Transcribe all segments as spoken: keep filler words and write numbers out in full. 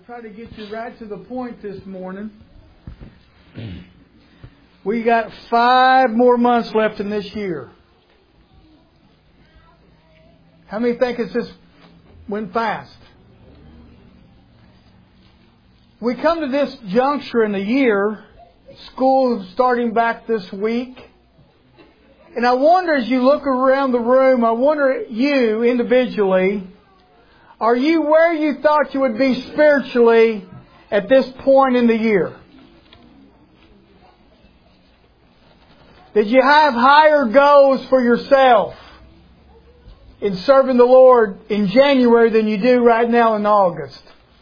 try to get you right to the point this morning. We got five more months left in this year. How many think it's just went fast? We come to this juncture in the year, school starting back this week. And I wonder, as you look around the room, I wonder, you individually, are you where you thought you would be spiritually at this point in the year? Did you have higher goals for yourself in serving the Lord in January than you do right now in August?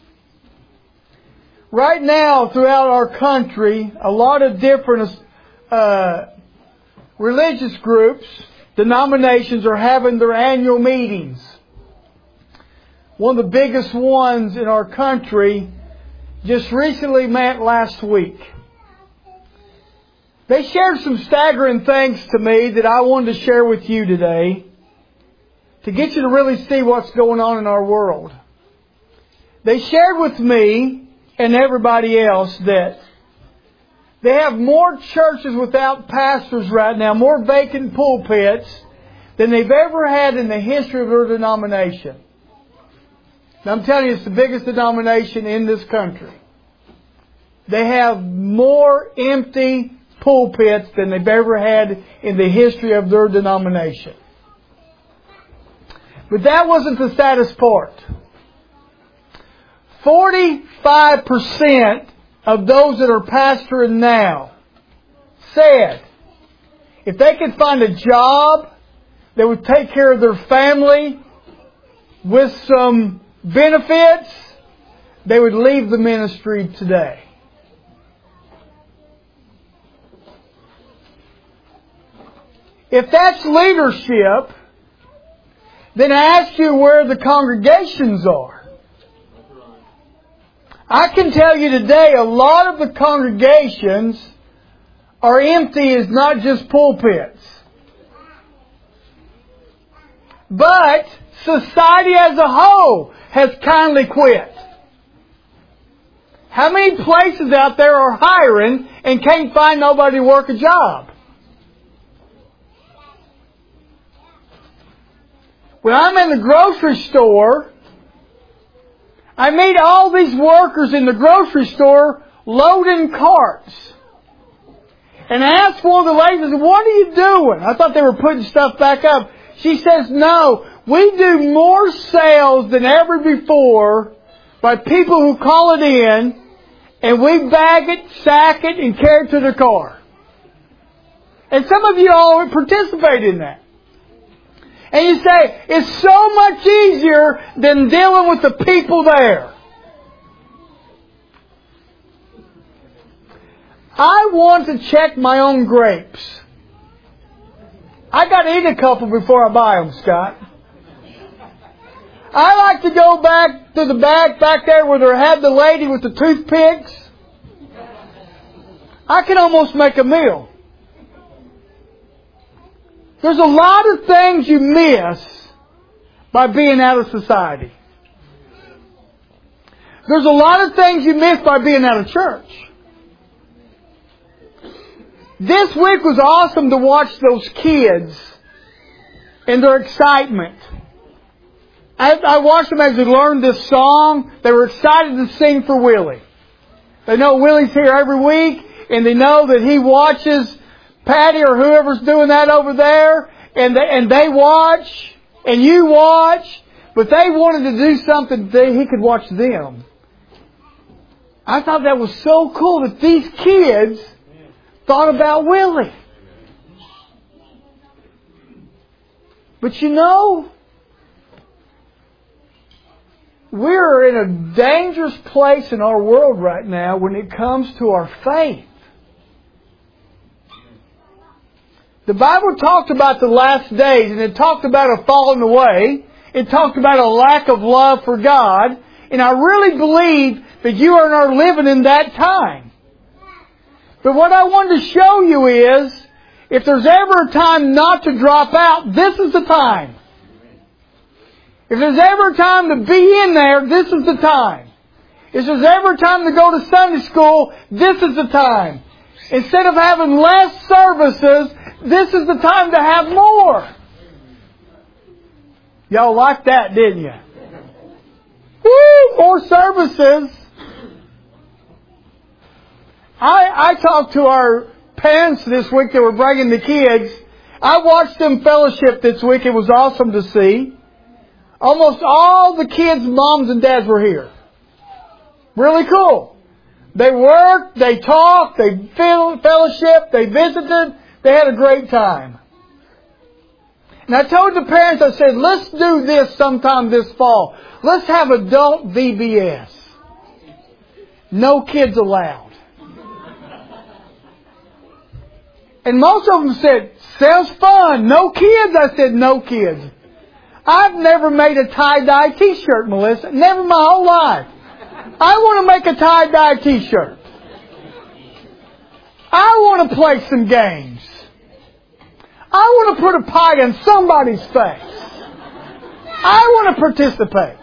Right now, throughout our country, a lot of different uh, religious groups, denominations are having their annual meetings. One of the biggest ones in our country just recently met last week. They shared some staggering things to me that I wanted to share with you today to get you to really see what's going on in our world. They shared with me and everybody else that they have more churches without pastors right now, more vacant pulpits than they've ever had in the history of their denomination. Now, I'm telling you, it's the biggest denomination in this country. They have more empty pulpits than they've ever had in the history of their denomination. But that wasn't the saddest part. forty-five percent of those that are pastoring now said if they could find a job that would take care of their family with some benefits, they would leave the ministry today. If that's leadership, then I ask you where the congregations are. I can tell you today a lot of the congregations are empty as not just pulpits. But society as a whole has kindly quit. How many places out there are hiring and can't find nobody to work a job? When I'm in the grocery store, I meet all these workers in the grocery store loading carts. And I asked one of the ladies, what are you doing? I thought they were putting stuff back up. She says, no, we do more sales than ever before by people who call it in, and we bag it, sack it, and carry it to their car. And some of you all participate in that. And you say, it's so much easier than dealing with the people there. I want to check my own grapes. I got to eat a couple before I buy them, Scott. I like to go back to the back back there where they had the lady with the toothpicks. I can almost make a meal. There's a lot of things you miss by being out of society. There's a lot of things you miss by being out of church. This week was awesome to watch those kids and their excitement. I, I watched them as they learned this song. They were excited to sing for Willie. They know Willie's here every week, and they know that he watches Patty or whoever's doing that over there, and they, and they watch, and you watch, but they wanted to do something that he could watch them. I thought that was so cool that these kids thought about Willie. But you know, we're in a dangerous place in our world right now when it comes to our faith. The Bible talked about the last days, and it talked about a falling away. It talked about a lack of love for God. And I really believe that you and I are living in that time. But what I wanted to show you is, if there's ever a time not to drop out, this is the time. If there's ever a time to be in there, this is the time. If there's ever time to go to Sunday school, this is the time. Instead of having less services, this is the time to have more. Y'all liked that, didn't you? Woo! More services. I, I talked to our parents this week that were bringing the kids. I watched them fellowship this week. It was awesome to see. Almost all the kids' moms and dads were here. Really cool. They worked, they talked, they fellowshiped, they visited. They had a great time. And I told the parents, I said, let's do this sometime this fall. Let's have adult V B S. No kids allowed. And most of them said, sounds fun. No kids? I said, no kids. I've never made a tie-dye t-shirt, Melissa. Never my whole life. I want to make a tie-dye t-shirt. I want to play some games. I want to put a pie in somebody's face. I want to participate.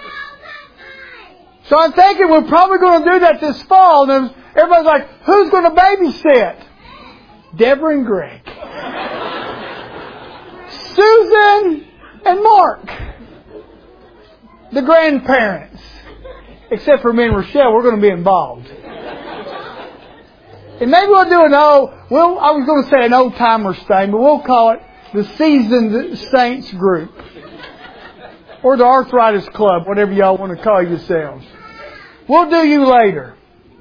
So I'm thinking we're probably going to do that this fall. And everybody's like, who's going to babysit? Deborah and Greg. Susan and Mark. The grandparents. Except for me and Rochelle, we're going to be involved. And maybe we'll do an old, well, I was going to say an old timers thing, but we'll call it the Seasoned Saints group. Or the Arthritis Club, whatever y'all want to call yourselves. We'll do you later.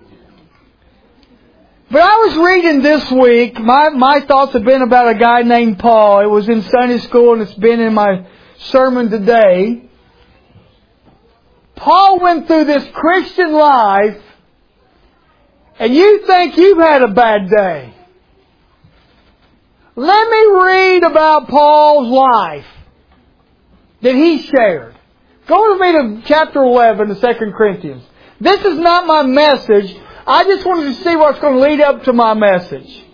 But I was reading this week, my, my thoughts have been about a guy named Paul. It was in Sunday school and it's been in my sermon today. Paul went through this Christian life, and you think you've had a bad day. Let me read about Paul's life that he shared. Go with me to chapter eleven of Second Corinthians. This is not my message. I just wanted to see what's going to lead up to my message.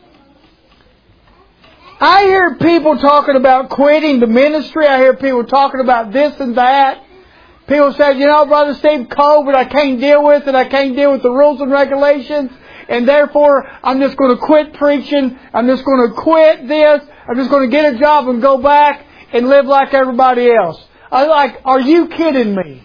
I hear people talking about quitting the ministry. I hear people talking about this and that. People say, you know, Brother Steve, COVID, I can't deal with it. I can't deal with the rules and regulations. And therefore, I'm just going to quit preaching. I'm just going to quit this. I'm just going to get a job and go back and live like everybody else. I like, are you kidding me?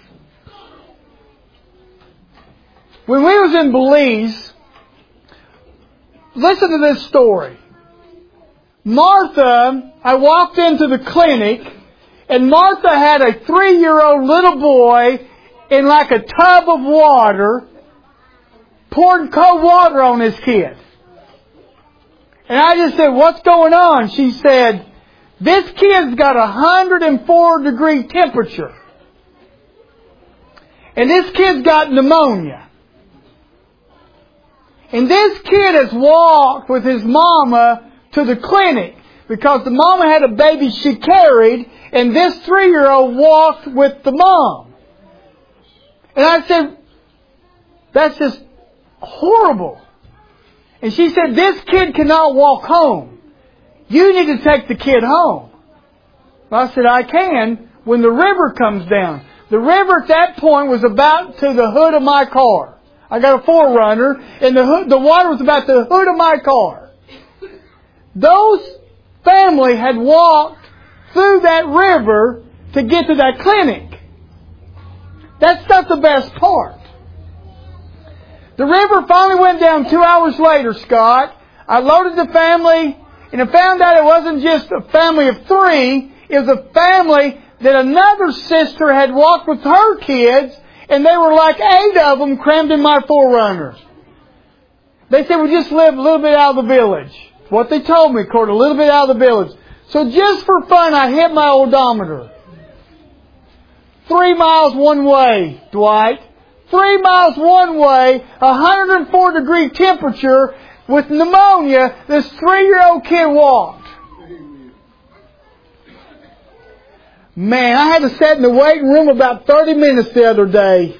When we was in Belize, listen to this story. Martha, I walked into the clinic, and Martha had a three-year-old little boy in like a tub of water, pouring cold water on his kid. And I just said, what's going on? She said, this kid's got a one hundred four degree temperature. And this kid's got pneumonia. And this kid has walked with his mama to the clinic because the mama had a baby she carried, and this three-year-old walked with the mom. And I said, that's just horrible. And she said, this kid cannot walk home. You need to take the kid home. I said, I can when the river comes down. The river at that point was about to the hood of my car. I got a four runner, and the hood, the water was about the hood of my car. Those family had walked through that river to get to that clinic. That's not the best part. The river finally went down two hours later, Scott. I loaded the family, and I found out it wasn't just a family of three. It was a family that another sister had walked with her kids, and they were like eight of them crammed in my four runner. They said we just live a little bit out of the village. That's what they told me, Court, a little bit out of the village. So just for fun, I hit my odometer. Three miles one way, Dwight. Three miles one way, one hundred four degree temperature, with pneumonia, this three-year-old kid walked. Man, I had to sit in the waiting room about thirty minutes the other day.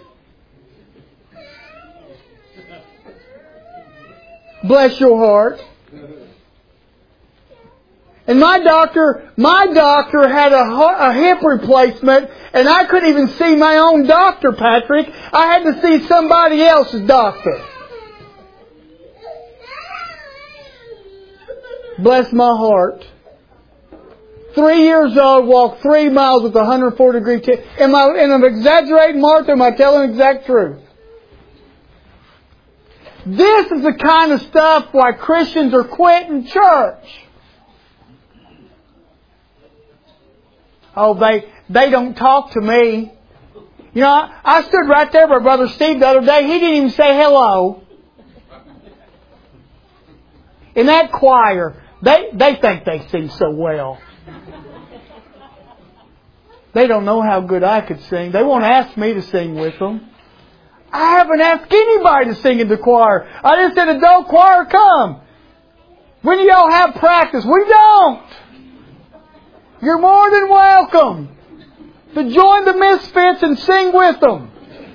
Bless your heart. And my doctor, my doctor had a, a hip replacement, and I couldn't even see my own doctor, Patrick. I had to see somebody else's doctor. Bless my heart. Three years old, walked three miles with a one hundred four degree T. Am I, am I exaggerating, Martha? Am I telling the exact truth? This is the kind of stuff why Christians are quitting church. Oh, they they don't talk to me. You know, I, I stood right there by Brother Steve the other day. He didn't even say hello. In that choir, they, they think they sing so well. They don't know how good I could sing. They won't ask me to sing with them. I haven't asked anybody to sing in the choir. I just said, adult choir, come. When do y'all have practice? We don't. You're more than welcome to join the Misfits and sing with them.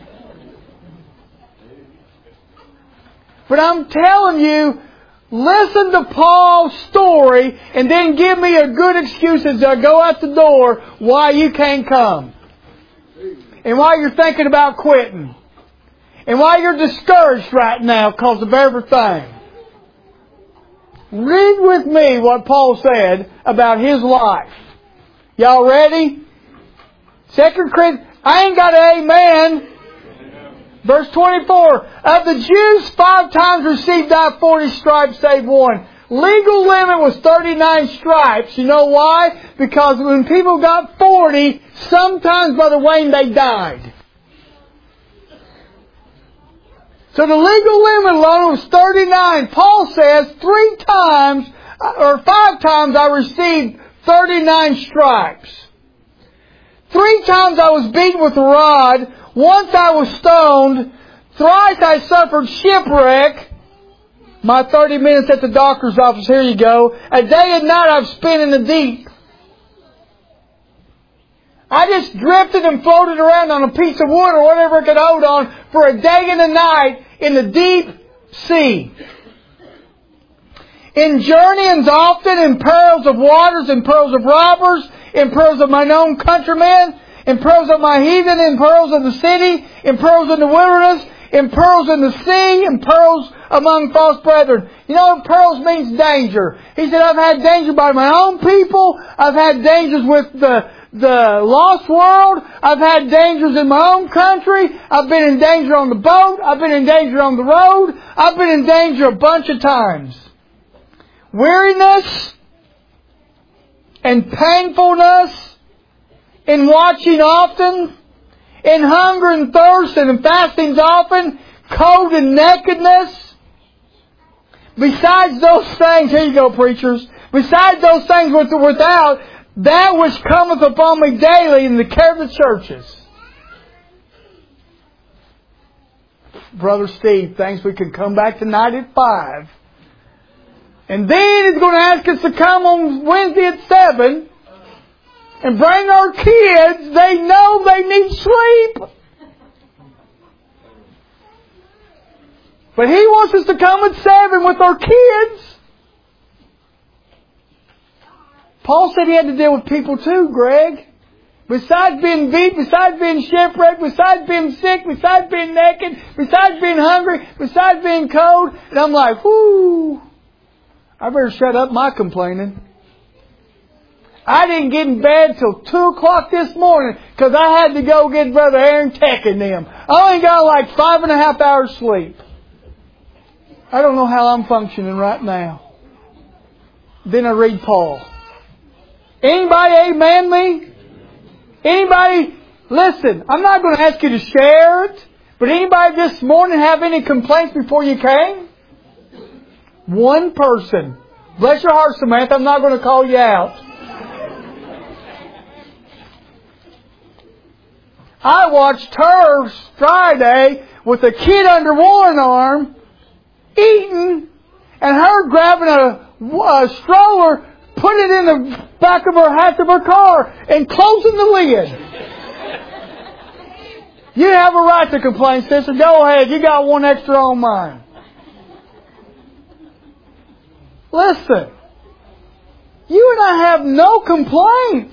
But I'm telling you, listen to Paul's story and then give me a good excuse as I go out the door why you can't come. And why you're thinking about quitting. And why you're discouraged right now because of everything. Read with me what Paul said about his life. Y'all ready? Second Corinthians. I ain't got an amen. Verse twenty-four. Of the Jews, five times received I forty stripes save one. Legal limit was thirty-nine stripes. You know why? Because when people got forty, sometimes, Brother Wayne, they died. So the legal limit alone was thirty-nine. Paul says three times, or five times I received thirty-nine stripes. Three times I was beaten with a rod. Once I was stoned. Thrice I suffered shipwreck. My thirty minutes at the doctor's office, here you go. A day and night I've spent in the deep. I just drifted and floated around on a piece of wood or whatever I could hold on for a day and a night in the deep sea. In journeyings often, in perils of waters, in perils of robbers, in perils of mine own countrymen, in perils of my heathen, in perils of the city, in perils in the wilderness, in perils in the sea, in perils among false brethren. You know, perils means danger. He said, I've had danger by my own people. I've had dangers with the, the lost world. I've had dangers in my own country. I've been in danger on the boat. I've been in danger on the road. I've been in danger a bunch of times. Weariness and painfulness in watching often, in hunger and thirst and in fastings often, cold and nakedness. Besides those things, here you go, preachers. Besides those things with without, that which cometh upon me daily in the care of the churches. Brother Steve thinks we can come back tonight at five. And then he's going to ask us to come on Wednesday at seven. And bring our kids. They know they need sleep. But he wants us to come at seven with our kids. Paul said he had to deal with people too, Greg. Besides being beat, besides being shipwrecked, besides being sick, besides being naked, besides being hungry, besides being cold. And I'm like, whoo, I better shut up my complaining. I didn't get in bed till two o'clock this morning because I had to go get Brother Aaron Tech and them. I only got like five and a half hours sleep. I don't know how I'm functioning right now. Then I read Paul. Anybody amen me? Anybody, listen, I'm not going to ask you to share it, but anybody this morning have any complaints before you came? One person. Bless your heart, Samantha. I'm not going to call you out. I watched her Friday with a kid under one arm, eating, and her grabbing a, a stroller, put it in the back of her half of her car, and closing the lid. You have a right to complain, sister. Go ahead. You got one extra on mine. Listen. You and I have no complaints.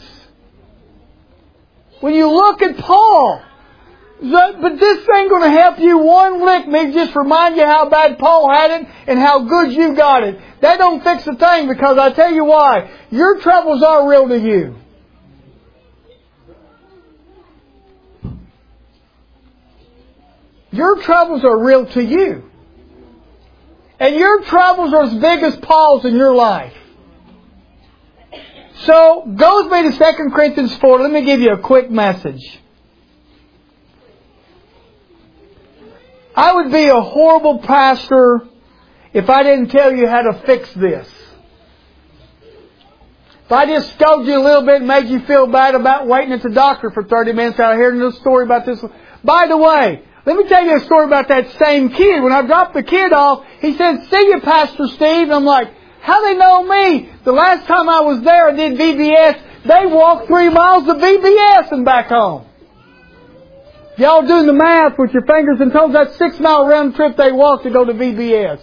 When you look at Paul, but this ain't going to help you one lick. Maybe just remind you how bad Paul had it and how good you got it. That don't fix a thing, because I tell you why. Your troubles are real to you. Your troubles are real to you. And your troubles are as big as Paul's in your life. So, go with me to Second Corinthians four. Let me give you a quick message. I would be a horrible pastor if I didn't tell you how to fix this. If I just scolded you a little bit and made you feel bad about waiting at the doctor for thirty minutes out of hearing a story about this. By the way, let me tell you a story about that same kid. When I dropped the kid off, he said, "See you, Pastor Steve." And I'm like, how they know me? The last time I was there, I did V B S. They walked three miles to V B S and back home. Y'all doing the math with your fingers and toes. That six mile round trip they walked to go to V B S.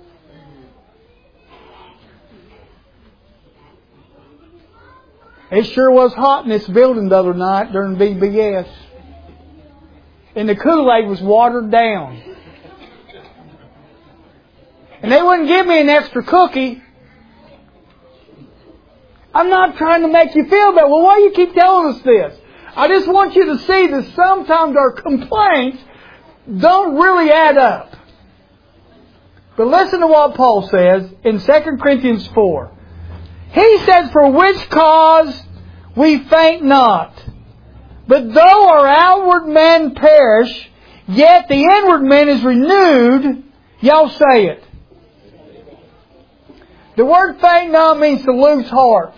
It sure was hot in this building the other night during V B S. And the Kool-Aid was watered down. And they wouldn't give me an extra cookie. I'm not trying to make you feel bad. Well, why do you keep telling us this? I just want you to see that sometimes our complaints don't really add up. But listen to what Paul says in Second Corinthians four. He says, "For which cause we faint not. But though our outward man perish, yet the inward man is renewed." Y'all say it. The word faint not means to lose heart.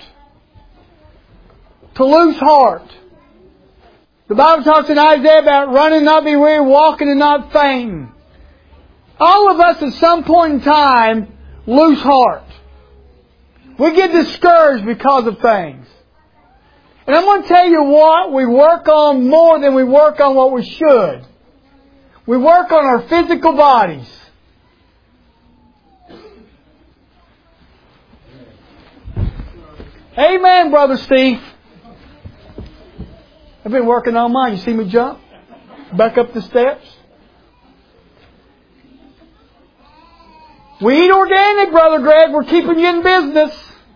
To lose heart. The Bible talks in Isaiah about running and not be weary, walking and not fainting. All of us at some point in time lose heart. We get discouraged because of things. And I'm going to tell you what we work on more than we work on what we should. We work on our physical bodies. Amen, Brother Steve. I've been working on mine. You see me jump? Back up the steps. We eat organic, Brother Greg. We're keeping you in business.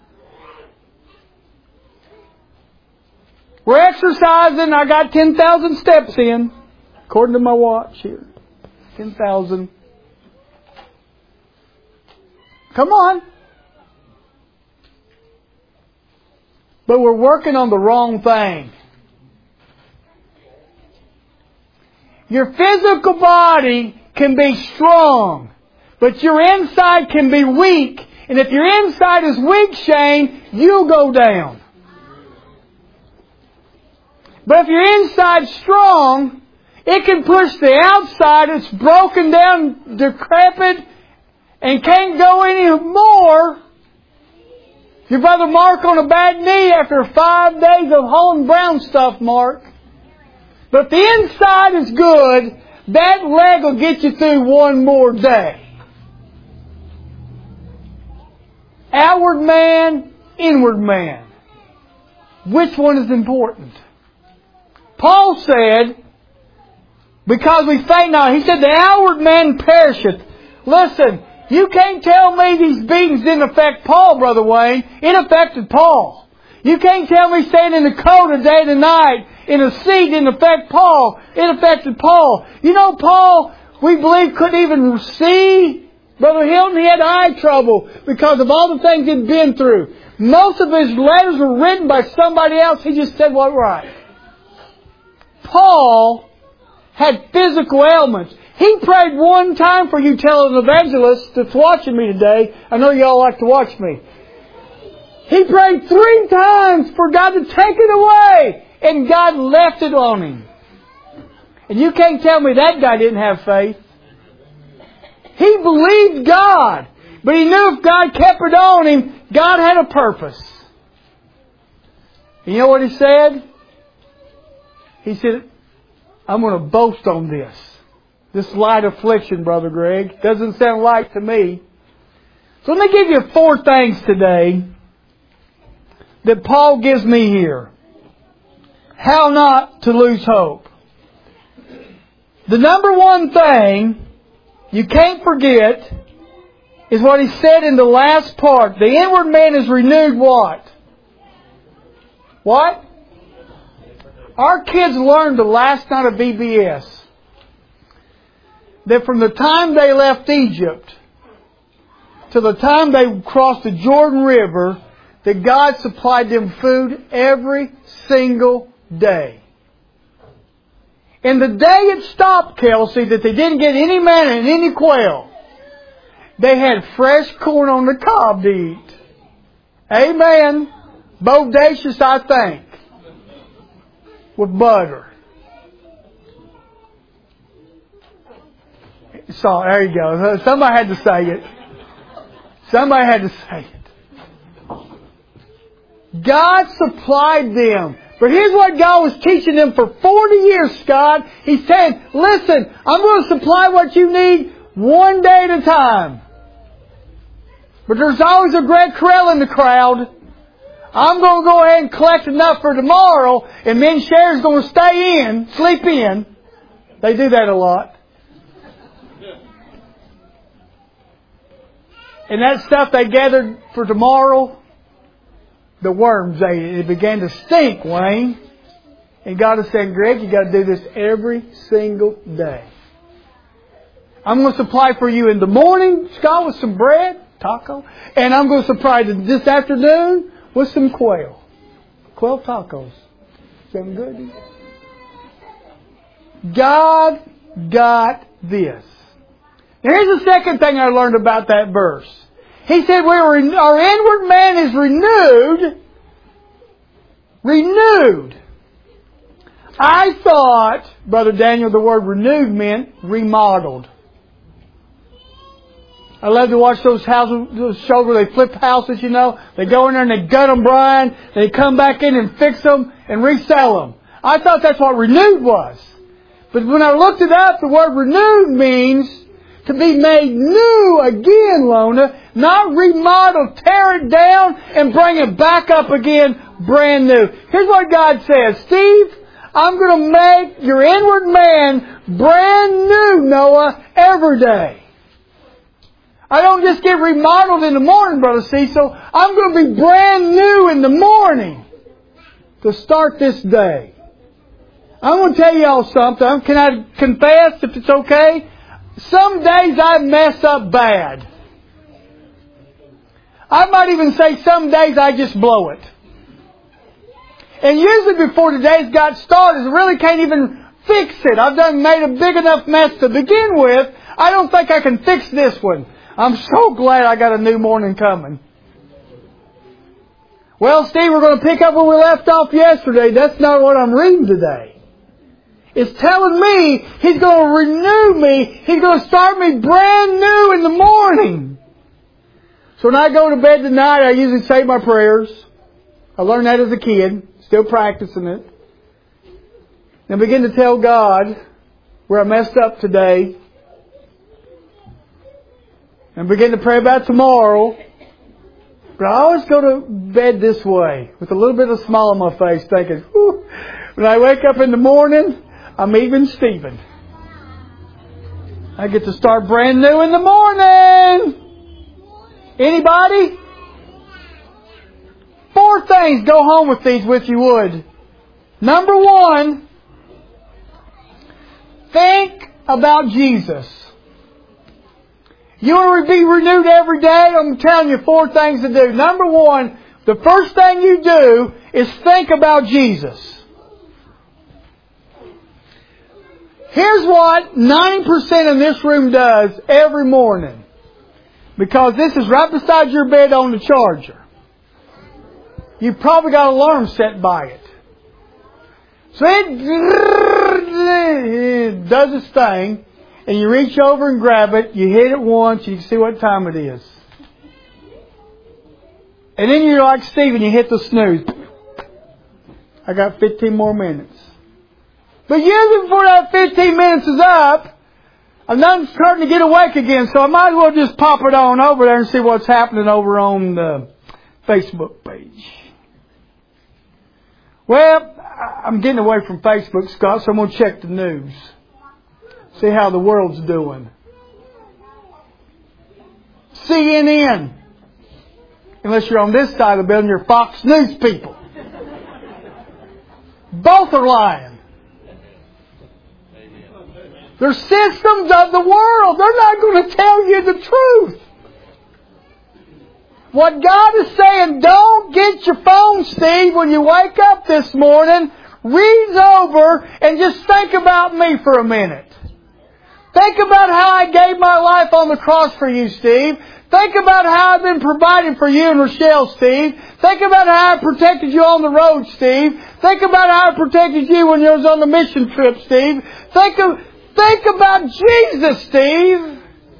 We're exercising. I got ten thousand steps in, according to my watch here. ten thousand. Come on. But we're working on the wrong thing. Your physical body can be strong, but your inside can be weak. And if your inside is weak, Shane, you'll go down. But if your inside's strong, it can push the outside. It's broken down, decrepit, and can't go any more. Your brother Mark on a bad knee after five days of hauling brown stuff, Mark. But if the inside is good, that leg will get you through one more day. Outward man, inward man. Which one is important? Paul said, because we faint not, he said the outward man perisheth. Listen, you can't tell me these beatings didn't affect Paul, Brother Wayne. It affected Paul. You can't tell me staying in the cold a day and night in a seat didn't affect Paul. It affected Paul. You know, Paul, we believe, couldn't even see. Brother Hilton, he had eye trouble because of all the things he'd been through. Most of his letters were written by somebody else. He just said what right. Paul had physical ailments. He prayed one time for you televangelist that's watching me today. I know you all like to watch me. He prayed three times for God to take it away. And God left it on him. And you can't tell me that guy didn't have faith. He believed God. But he knew if God kept it on him, God had a purpose. You know what he said? He said, I'm going to boast on this. This light affliction, Brother Greg. Doesn't sound light to me. So let me give you four things today that Paul gives me here. How not to lose hope. The number one thing you can't forget is what he said in the last part. The inward man is renewed what? What? Our kids learned the last night of V B S that from the time they left Egypt to the time they crossed the Jordan River, that God supplied them food every single day. And the day it stopped, Kelsey, that they didn't get any manna and any quail, they had fresh corn on the cob to eat. Amen. Bodacious, I think. With butter. So, there you go. Somebody had to say it. Somebody had to say it. God supplied them. But here's what God was teaching them for forty years, Scott. He said, listen, I'm going to supply what you need one day at a time. But there's always a Greg Carell in the crowd. I'm going to go ahead and collect enough for tomorrow, and then Sherry's going to stay in, sleep in. They do that a lot. And that stuff they gathered for tomorrow, the worms ate it. It began to stink, Wayne. And God is saying, Greg, you got to do this every single day. I'm going to supply for you in the morning, Scott, with some bread, taco. And I'm going to supply this afternoon with some quail. Quail tacos. Sound good? God got this. Now here's the second thing I learned about that verse. He said, we were, our inward man is renewed. Renewed. I thought, Brother Daniel, the word renewed meant remodeled. I love to watch those houses, those shows where they flip houses, you know. They go in there and they gut them, Brian. They come back in and fix them and resell them. I thought that's what renewed was. But when I looked it up, the word renewed means to be made new again, Lona. Not remodeled, tear it down and bring it back up again brand new. Here's what God says. Steve, I'm going to make your inward man brand new, Noah, every day. I don't just get remodeled in the morning, Brother Cecil. I'm going to be brand new in the morning to start this day. I'm going to tell you all something. Can I confess, if it's okay? Some days I mess up bad. I might even say some days I just blow it. And usually before the day's got started, I really can't even fix it. I've done made a big enough mess to begin with. I don't think I can fix this one. I'm so glad I got a new morning coming. Well, Steve, we're going to pick up where we left off yesterday. That's not what I'm reading today. It's telling me He's going to renew me. He's going to start me brand new in the morning. So when I go to bed tonight, I usually say my prayers. I learned that as a kid. Still practicing it. And begin to tell God where I messed up today. And begin to pray about tomorrow. But I always go to bed this way, with a little bit of a smile on my face, thinking, whew, when I wake up in the morning, I'm even Stephen. I get to start brand new in the morning. Anybody? Four things. Go home with these if you would. Number one, think about Jesus. You want to be renewed every day? I'm telling you four things to do. Number one, the first thing you do is think about Jesus. Here's what ninety percent of this room does every morning. Because this is right beside your bed on the charger. You've probably got an alarm set by it. So it does its thing. And you reach over and grab it. You hit it once. You can see what time it is. And then you're like Stephen. You hit the snooze. I got fifteen more minutes. But usually before that fifteen minutes is up, I'm not starting to get awake again. So I might as well just pop it on over there and see what's happening over on the Facebook page. Well, I'm getting away from Facebook, Scott, so I'm going to check the news. See how the world's doing. C N N. Unless you're on this side of the building, you're Fox News people. Both are lying. They're systems of the world. They're not going to tell you the truth. What God is saying, don't get your phone, Steve, when you wake up this morning. Read over and just think about me for a minute. Think about how I gave my life on the cross for you, Steve. Think about how I've been providing for you and Rochelle, Steve. Think about how I protected you on the road, Steve. Think about how I protected you when you was on the mission trip, Steve. Think of, think about Jesus, Steve.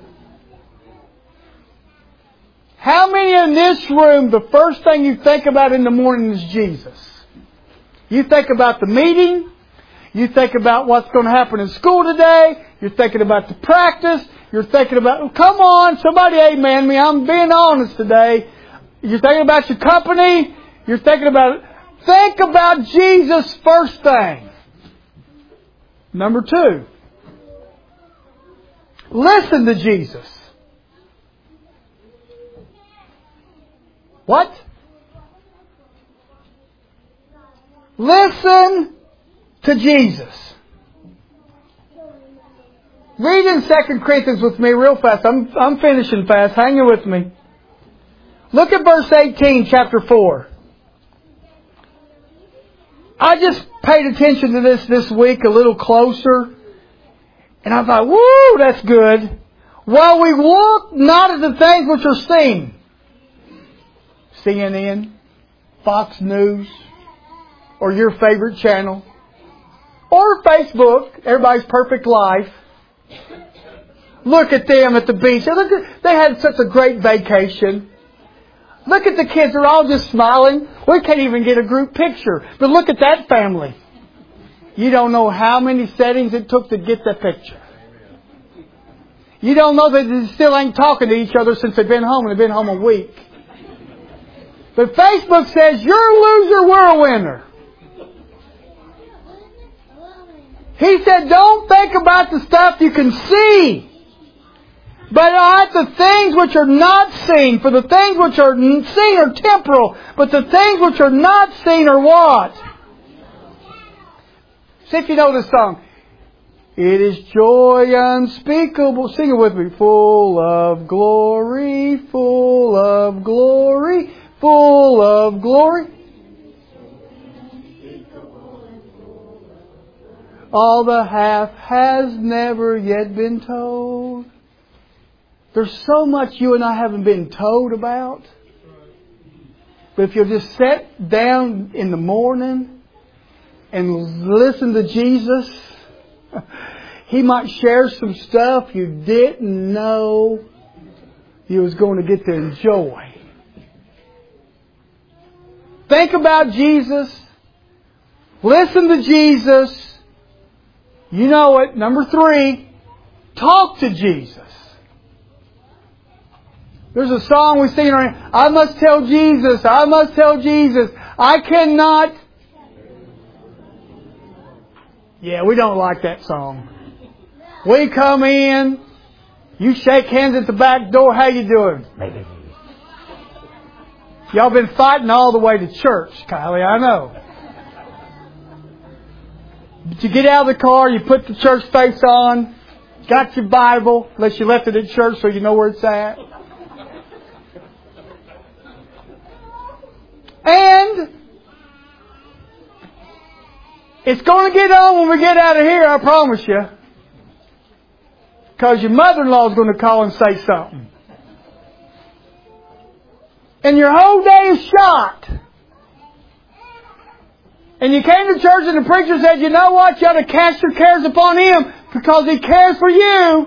How many in this room, the first thing you think about in the morning is Jesus? You think about the meeting. You think about what's going to happen in school today. You're thinking about the practice. You're thinking about, come on, somebody amen me. I'm being honest today. You're thinking about your company. You're thinking about, think about Jesus first thing. Number two, listen to Jesus. What? Listen to Jesus. Read in Second Corinthians with me real fast. I'm, I'm finishing fast. Hang in with me. Look at verse eighteen, chapter four. I just paid attention to this this week a little closer. And I thought, woo, that's good. While we look not at the things which are seen. C N N, Fox News, or your favorite channel, or Facebook, everybody's perfect life. Look at them at the beach. Look at, they had such a great vacation. Look at the kids. They're all just smiling. We can't even get a group picture. But look at that family. You don't know how many settings it took to get that picture. You don't know that they still ain't talking to each other since they've been home, and they've been home a week. But Facebook says, you're a loser, we're a winner. He said, don't think about the stuff you can see, but at the things which are not seen. For the things which are seen are temporal, but the things which are not seen are what? See if you know this song. It is joy unspeakable. Sing it with me. Full of glory, full of glory, full of glory. All the half has never yet been told. There's so much you and I haven't been told about. But if you'll just sit down in the morning and listen to Jesus, He might share some stuff you didn't know you was going to get to enjoy. Think about Jesus. Listen to Jesus. You know it. Number three, talk to Jesus. There's a song we sing around. I must tell Jesus. I must tell Jesus. I cannot. Yeah, we don't like that song. We come in. You shake hands at the back door. How you doing? Y'all been fighting all the way to church, Kylie. I know. But you get out of the car, you put the church face on, got your Bible, unless you left it at church so you know where it's at. And it's going to get on when we get out of here, I promise you. Because your mother-in-law is going to call and say something. And your whole day is shot. And you came to church and the preacher said, you know what? You ought to cast your cares upon Him because He cares for you.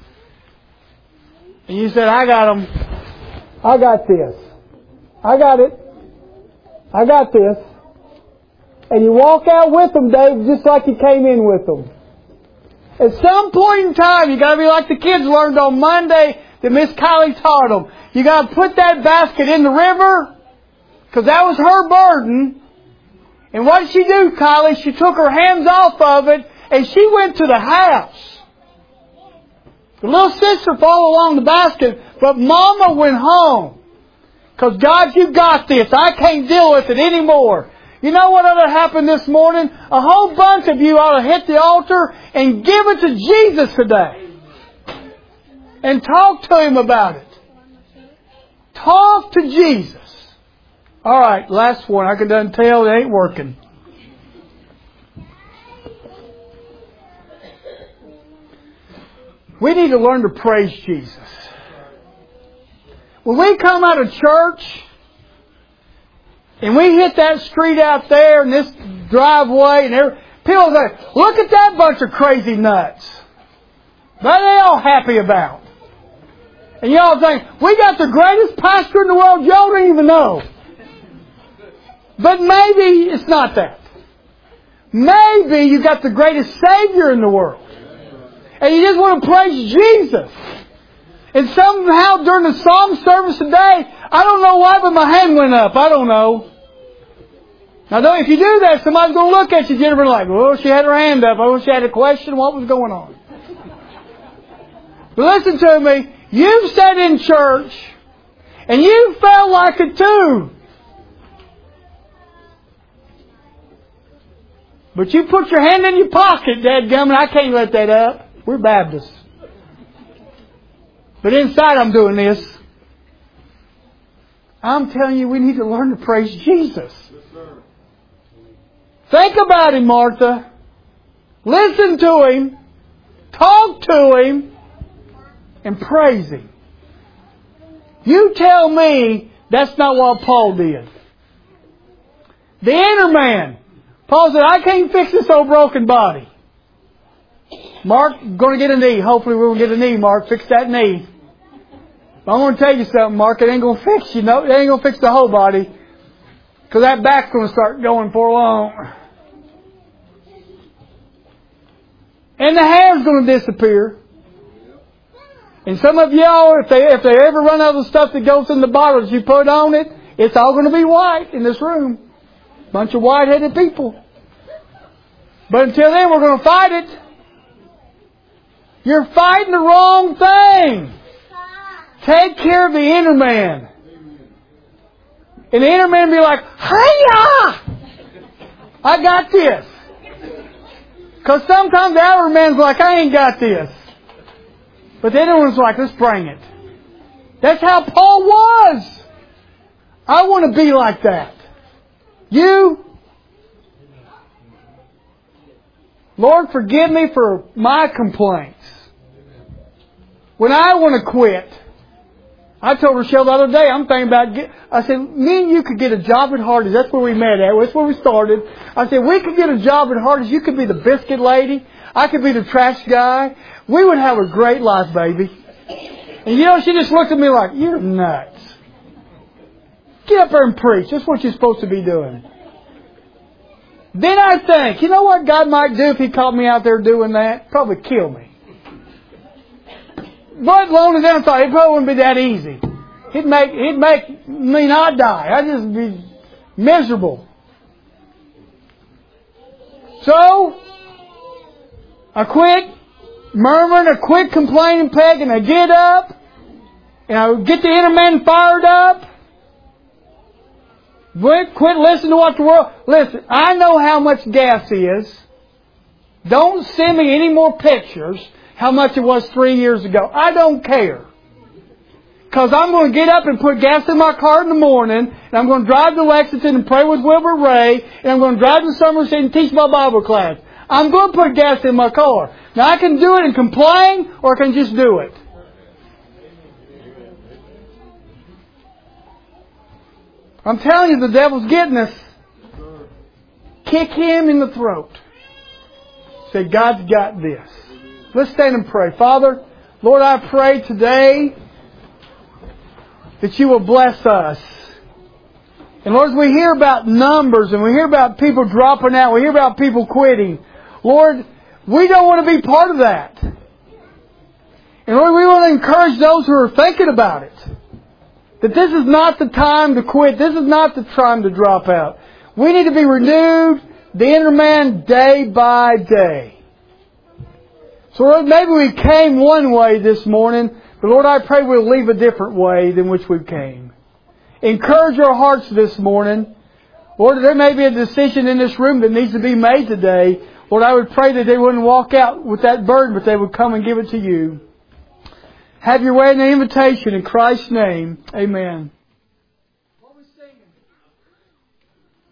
And you said, I got them. I got this. I got it. I got this. And you walk out with them, Dave, just like you came in with them. At some point in time, you got to be like the kids learned on Monday that Miss Kylie taught them. You got to put that basket in the river because that was her burden. And what did she do, Kylie? She took her hands off of it and she went to the house. The little sister followed along the basket, but Mama went home. Because, God, you got this. I can't deal with it anymore. You know what ought to happen this morning? A whole bunch of you ought to hit the altar and give it to Jesus today. And talk to Him about it. Talk to Jesus. All right, last one. I can done tell it ain't working. We need to learn to praise Jesus. When we come out of church and we hit that street out there and this driveway and every, people say, look at that bunch of crazy nuts. What are they all happy about? And y'all think, we got the greatest pastor in the world, y'all don't even know. But maybe it's not that. Maybe you got the greatest Savior in the world. And you just want to praise Jesus. And somehow during the psalm service today, I don't know why, but my hand went up. I don't know. Now, if you do that, somebody's going to look at you, Jennifer, like, oh, she had her hand up. Oh, she had a question. What was going on? But listen to me. You've sat in church, and you felt like it too. But you put your hand in your pocket, dadgummit, I can't let that up. We're Baptists. But inside I'm doing this. I'm telling you, we need to learn to praise Jesus. Think about Him, Martha. Listen to Him. Talk to Him. And praise Him. You tell me that's not what Paul did. The inner man. Paul said, I can't fix this old broken body. Mark, going to get a knee. Hopefully we will get a knee, Mark. Fix that knee. But I want to tell you something, Mark. It ain't going to fix you. No, it ain't going to fix the whole body. Because that back's going to start going for long. And the hair's going to disappear. And some of y'all, if they if they ever run out of the stuff that goes in the bottles you put on it, it's all going to be white in this room. Bunch of white-headed people. But until then, we're going to fight it. You're fighting the wrong thing. Take care of the inner man. And the inner man be like, hiya! I got this. Because sometimes the outer man's like, I ain't got this. But the inner one's like, let's bring it. That's how Paul was. I want to be like that. You? Lord, forgive me for my complaints. When I want to quit, I told Rochelle the other day, I'm thinking about, get, I said, me and you could get a job at Hardee's. That's where we met at. That's where we started. I said, we could get a job at Hardee's. You could be the biscuit lady. I could be the trash guy. We would have a great life, baby. And you know, she just looked at me like, you're nuts. Get up there and preach. That's what you're supposed to be doing. Then I think, you know what God might do if He caught me out there doing that? Probably kill me. But lonely down thought, it probably wouldn't be that easy. He'd make, he'd make me not die. I'd just be miserable. So, I quit murmuring, I quit complaining, Peg, and I get up, and I get the inner man fired up. Quit, quit listening to what the world... Listen, I know how much gas is. Don't send me any more pictures how much it was three years ago. I don't care. Because I'm going to get up and put gas in my car in the morning, and I'm going to drive to Lexington and pray with Wilbur Ray, and I'm going to drive to Somerset and teach my Bible class. I'm going to put gas in my car. Now I can do it and complain, or I can just do it. I'm telling you, the devil's getting us. Kick him in the throat. Say, God's got this. Let's stand and pray. Father, Lord, I pray today that You will bless us. And Lord, as we hear about numbers and we hear about people dropping out, we hear about people quitting, Lord, we don't want to be part of that. And Lord, we want to encourage those who are thinking about it. That this is not the time to quit. This is not the time to drop out. We need to be renewed, the inner man, day by day. So Lord, maybe we came one way this morning, but Lord, I pray we'll leave a different way than which we came. Encourage our hearts this morning. Lord, there may be a decision in this room that needs to be made today. Lord, I would pray that they wouldn't walk out with that burden, but they would come and give it to You. Have Your way in the invitation in Christ's name. Amen.